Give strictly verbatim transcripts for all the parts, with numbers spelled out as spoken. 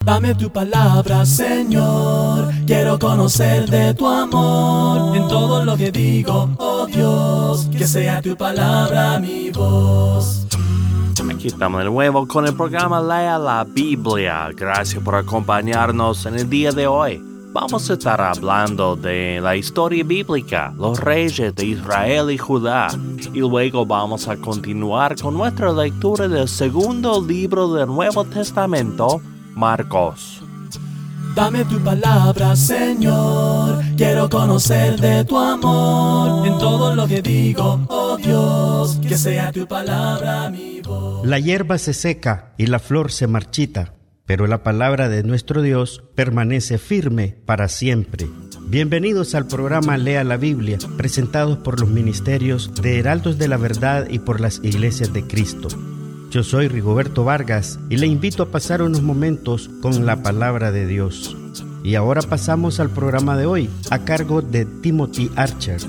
Dame tu palabra, Señor, quiero conocer de tu amor. En todo lo que digo, oh Dios, que sea tu palabra mi voz. Aquí estamos de nuevo con el programa Lea la Biblia. Gracias por acompañarnos en el día de hoy. Vamos a estar hablando de la historia bíblica, los reyes de Israel y Judá. Y luego vamos a continuar con nuestra lectura del segundo libro del Nuevo Testamento, Marcos. Dame tu palabra, Señor, quiero conocer de tu amor. En todo lo que digo, oh Dios, que sea tu palabra mi voz. La hierba se seca y la flor se marchita, pero la palabra de nuestro Dios permanece firme para siempre. Bienvenidos al programa Lea la Biblia, presentados por los ministerios de Heraldos de la Verdad y por las Iglesias de Cristo. Yo soy Rigoberto Vargas y le invito a pasar unos momentos con la palabra de Dios. Y ahora pasamos al programa de hoy, a cargo de Timothy Archer.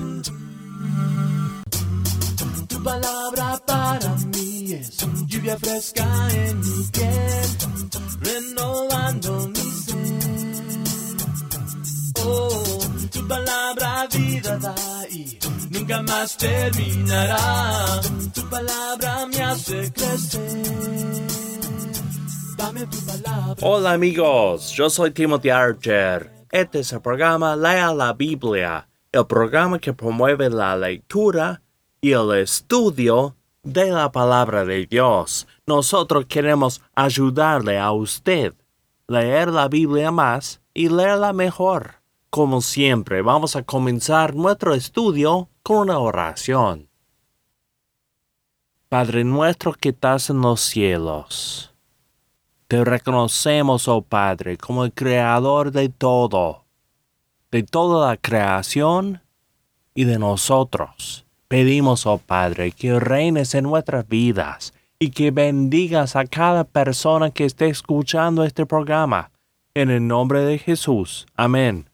Tu palabra para mí es lluvia fresca en mi piel, renovando mi ser. Oh, tu palabra vida da y nunca más terminará. Tu palabra me hace crecer. Dame tu palabra. Hola amigos, yo soy Timothy Archer. Este es el programa Lea la Biblia, el programa que promueve la lectura y el estudio de la palabra de Dios. Nosotros queremos ayudarle a usted a leer la Biblia más y leerla mejor. Como siempre, vamos a comenzar nuestro estudio con una oración. Padre nuestro que estás en los cielos, te reconocemos, oh Padre, como el creador de todo, de toda la creación y de nosotros. Pedimos, oh Padre, que reines en nuestras vidas y que bendigas a cada persona que esté escuchando este programa. En el nombre de Jesús. Amén.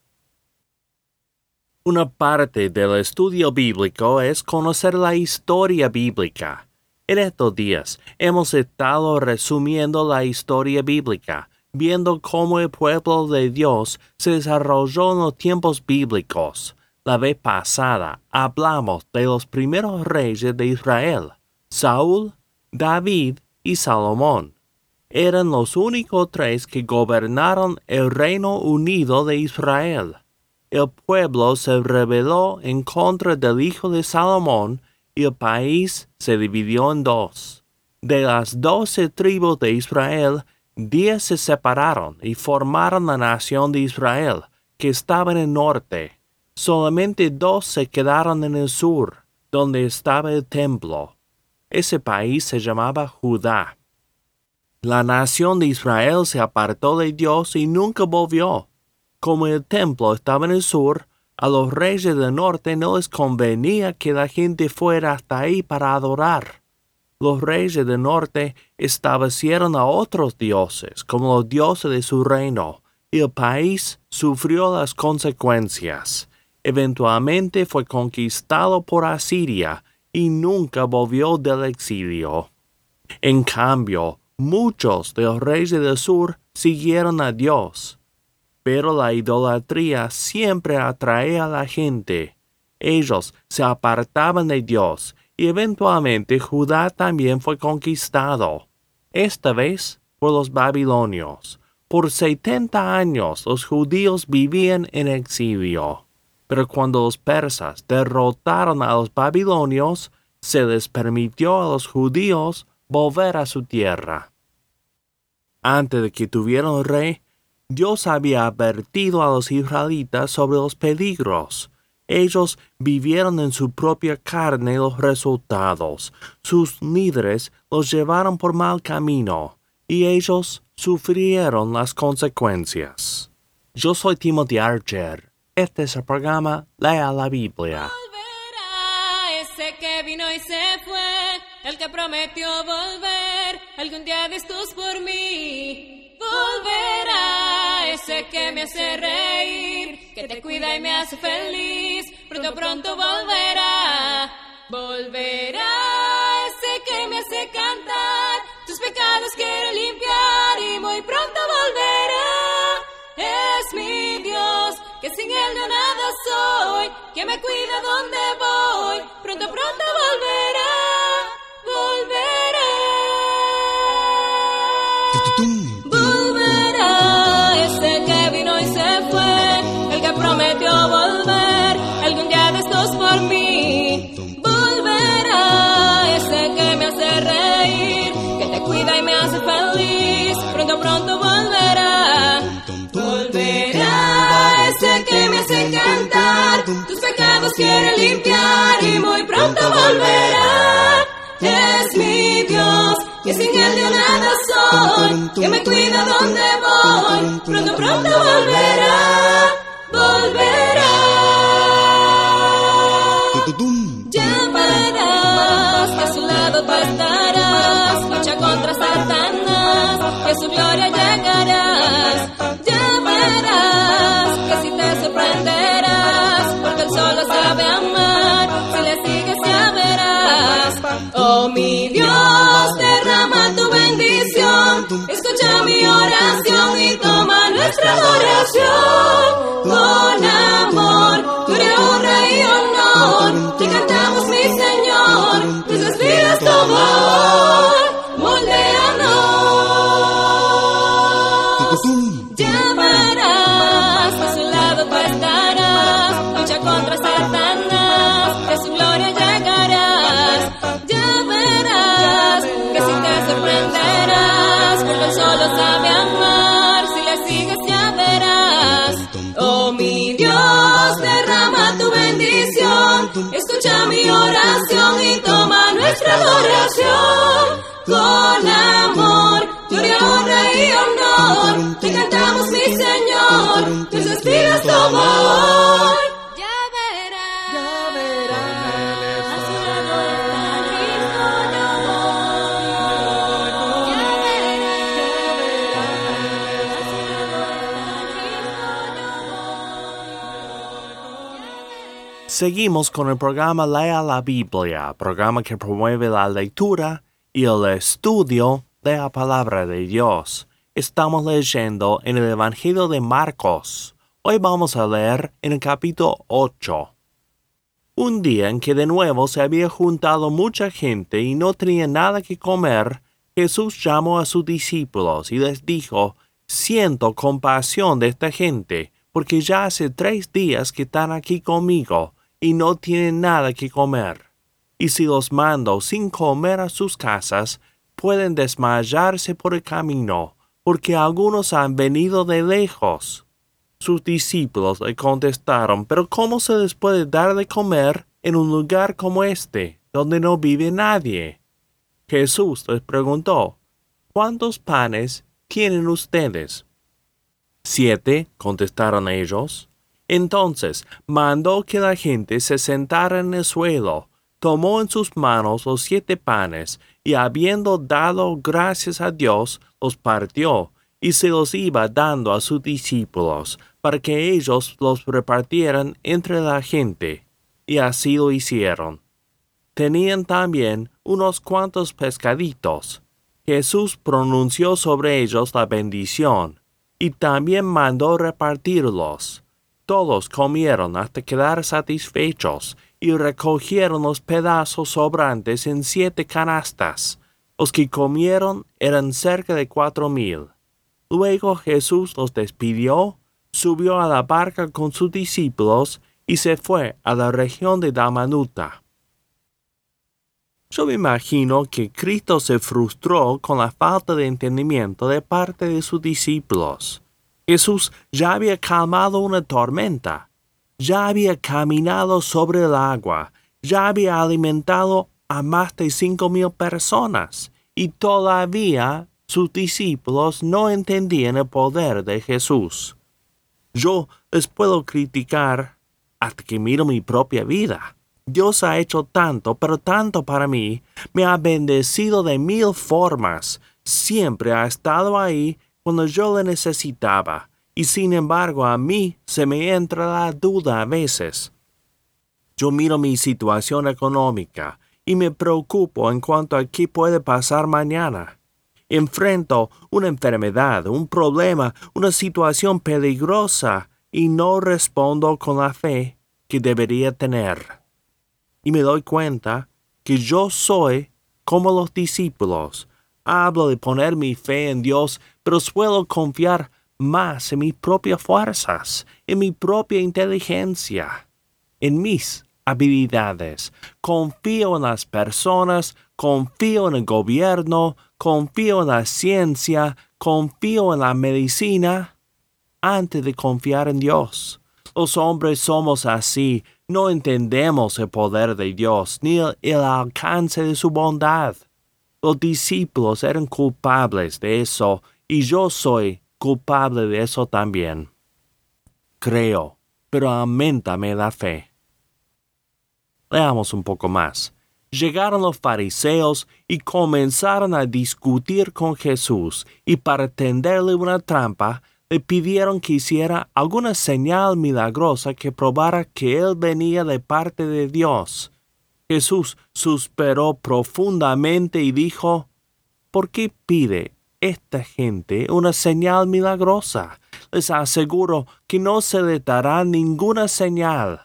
Una parte del estudio bíblico es conocer la historia bíblica. En estos días hemos estado resumiendo la historia bíblica, viendo cómo el pueblo de Dios se desarrolló en los tiempos bíblicos. La vez pasada hablamos de los primeros reyes de Israel, Saúl, David y Salomón. Eran los únicos tres que gobernaron el Reino Unido de Israel. El pueblo se rebeló en contra del hijo de Salomón y el país se dividió en dos. De las doce tribus de Israel, diez se separaron y formaron la nación de Israel, que estaba en el norte. Solamente dos se quedaron en el sur, donde estaba el templo. Ese país se llamaba Judá. La nación de Israel se apartó de Dios y nunca volvió. Como el templo estaba en el sur, a los reyes del norte no les convenía que la gente fuera hasta ahí para adorar. Los reyes del norte establecieron a otros dioses como los dioses de su reino, y el país sufrió las consecuencias. Eventualmente fue conquistado por Asiria y nunca volvió del exilio. En cambio, muchos de los reyes del sur siguieron a Dios. Pero la idolatría siempre atrae a la gente. Ellos se apartaban de Dios y eventualmente Judá también fue conquistado. Esta vez por los babilonios. Por setenta años los judíos vivían en exilio. Pero cuando los persas derrotaron a los babilonios, se les permitió a los judíos volver a su tierra. Antes de que tuvieran rey, Dios había advertido a los israelitas sobre los peligros. Ellos vivieron en su propia carne los resultados. Sus líderes los llevaron por mal camino, y ellos sufrieron las consecuencias. Yo soy Timothy Archer. Este es el programa Lea la Biblia. Volverá ese que vino y se fue, el que prometió volver algún día de estos por mí. Volverá ese que me hace reír, que te cuida y me hace feliz. Pronto, pronto volverá. Volverá ese que me hace cantar, tus pecados quiere limpiar y muy pronto volverá. sin él yo nada soy, que me cuida donde voy, pronto, pronto volverá, volverá. Volverá ese que vino y se fue, el que prometió volver, algún día de estos por mí. Volverá ese que me hace reír, que te cuida y me hace feliz, pronto, pronto volverá. Volverá ese que me hace cantar, tus pecados quiere limpiar y muy pronto volverá. Es mi Dios, que sin él yo nada soy, que me cuida donde voy, pronto, pronto volverá, volverá. Ya verás que a su lado tú estarás, lucha contra Satanás, que a su gloria llegarás. Ya verás que si te sorprenderás, porque él solo sabe amar, si le sigues ya verás. Oh mi Dios, derrama tu bendición, escucha mi oración y toma nuestra adoración. Con amor, gloria, honra y honor, te cantamos mi Señor, nuestras vidas tu amor, moldeanos. Ya verás que a su lado tú estarás, lucha contra Satanás, de su gloria llegarás. Ya verás que si te sorprenderás, porque él solo sabe amar, si le sigues ya verás. Oh mi Dios, derrama tu bendición, escucha mi oración y toma nuestra adoración. Con amor, gloria, honra y honor, te cantamos mi Señor, nuestras vidas tu amor. Ya verás, ya verás, a su lado está Cristo de amor. Ya verás, ya verás, a su lado está Cristo de amor. Seguimos con el programa Lea la Biblia, programa que promueve la lectura y el estudio de la palabra de Dios. Estamos leyendo en el Evangelio de Marcos. Hoy vamos a leer en el capítulo ocho. Un día en que de nuevo se había juntado mucha gente y no tenía nada que comer, Jesús llamó a sus discípulos y les dijo: siento compasión de esta gente, porque ya hace tres días que están aquí conmigo y no tienen nada que comer. Y si los mando sin comer a sus casas, pueden desmayarse por el camino, porque algunos han venido de lejos. Sus discípulos le contestaron: ¿pero cómo se les puede dar de comer en un lugar como este, donde no vive nadie? Jesús les preguntó: ¿cuántos panes tienen ustedes? Siete, contestaron ellos. Entonces mandó que la gente se sentara en el suelo. Tomó en sus manos los siete panes, y habiendo dado gracias a Dios, los partió, y se los iba dando a sus discípulos, para que ellos los repartieran entre la gente. Y así lo hicieron. Tenían también unos cuantos pescaditos. Jesús pronunció sobre ellos la bendición, y también mandó repartirlos. Todos comieron hasta quedar satisfechos, y recogieron los pedazos sobrantes en siete canastas. Los que comieron eran cerca de cuatro mil. Luego Jesús los despidió, subió a la barca con sus discípulos y se fue a la región de Dalmanuta. Yo me imagino que Cristo se frustró con la falta de entendimiento de parte de sus discípulos. Jesús ya había calmado una tormenta. Ya había caminado sobre el agua, ya había alimentado a más de cinco mil personas, y todavía sus discípulos no entendían el poder de Jesús. Yo les puedo criticar hasta que miro mi propia vida. Dios ha hecho tanto, pero tanto para mí, me ha bendecido de mil formas, siempre ha estado ahí cuando yo le necesitaba. Y sin embargo a mí se me entra la duda a veces. Yo miro mi situación económica y me preocupo en cuanto a qué puede pasar mañana. Enfrento una enfermedad, un problema, una situación peligrosa y no respondo con la fe que debería tener. Y me doy cuenta que yo soy como los discípulos. Hablo de poner mi fe en Dios, pero suelo confiar más en mis propias fuerzas, en mi propia inteligencia, en mis habilidades. Confío en las personas, confío en el gobierno, confío en la ciencia, confío en la medicina, antes de confiar en Dios. Los hombres somos así, no entendemos el poder de Dios, ni el, el alcance de su bondad. Los discípulos eran culpables de eso, y yo soy culpable de eso también. Creo, pero auméntame la fe. Leamos un poco más. Llegaron los fariseos y comenzaron a discutir con Jesús, y para tenderle una trampa, le pidieron que hiciera alguna señal milagrosa que probara que él venía de parte de Dios. Jesús suspiró profundamente y dijo, ¿por qué pide esta gente una señal milagrosa? Les aseguro que no se le dará ninguna señal.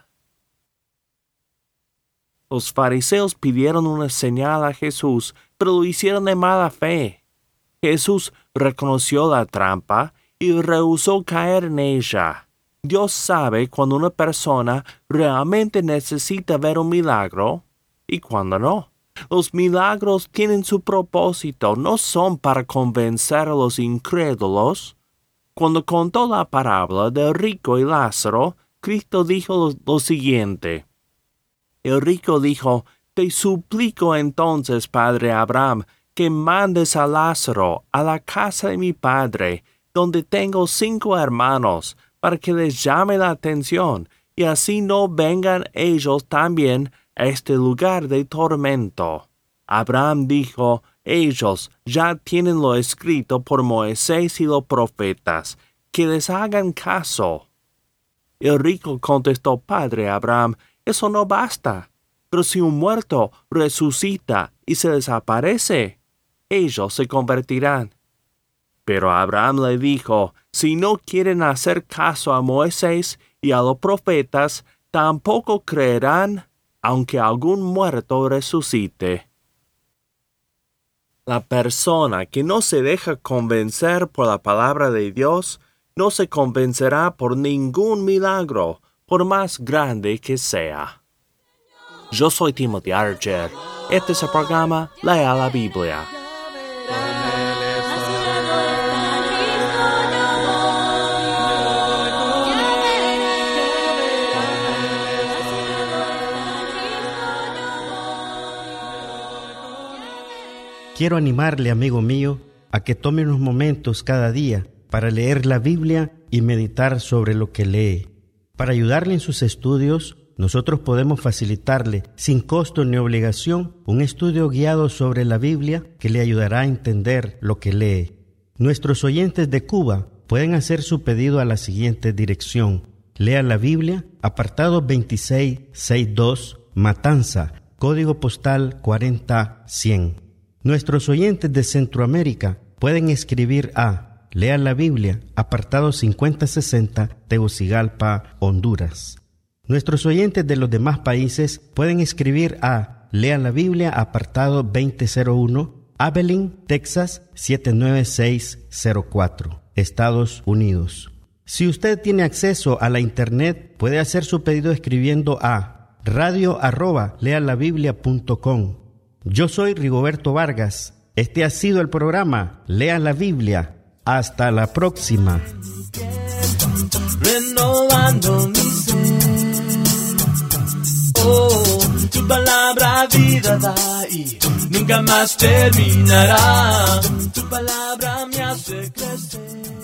Los fariseos pidieron una señal a Jesús, pero lo hicieron de mala fe. Jesús reconoció la trampa y rehusó caer en ella. Dios sabe cuando una persona realmente necesita ver un milagro y cuando no. Los milagros tienen su propósito, no son para convencer a los incrédulos. Cuando contó la parábola del rico y Lázaro, Cristo dijo lo, lo siguiente. El rico dijo, te suplico entonces, padre Abraham, que mandes a Lázaro a la casa de mi padre, donde tengo cinco hermanos, para que les llame la atención, y así no vengan ellos también a este lugar de tormento. Abraham dijo, ellos ya tienen lo escrito por Moisés y los profetas, que les hagan caso. El rico contestó, padre Abraham, eso no basta, pero si un muerto resucita y se les aparece, ellos se convertirán. Pero Abraham le dijo, si no quieren hacer caso a Moisés y a los profetas, tampoco creerán, aunque algún muerto resucite. La persona que no se deja convencer por la palabra de Dios, no se convencerá por ningún milagro, por más grande que sea. Yo soy Timothy Archer. Este es el programa Lea la Biblia. Quiero animarle, amigo mío, a que tome unos momentos cada día para leer la Biblia y meditar sobre lo que lee. Para ayudarle en sus estudios, nosotros podemos facilitarle, sin costo ni obligación, un estudio guiado sobre la Biblia que le ayudará a entender lo que lee. Nuestros oyentes de Cuba pueden hacer su pedido a la siguiente dirección. Lea la Biblia, apartado veintiséis sesenta y dos, Matanza, código postal cuarenta cien. Nuestros oyentes de Centroamérica pueden escribir a Lea la Biblia, apartado cincuenta sesenta, Tegucigalpa, Honduras. Nuestros oyentes de los demás países pueden escribir a Lea la Biblia, apartado veinte cero uno, Abilene, Texas, siete nueve seis cero cuatro, Estados Unidos. Si usted tiene acceso a la internet, puede hacer su pedido escribiendo a radio arroba lealabiblia punto com. Yo soy Rigoberto Vargas. Este ha sido el programa Lea la Biblia. Hasta la próxima. Renovando mi ser. Oh, tu palabra vida da y nunca más terminará. Tu palabra me hace crecer.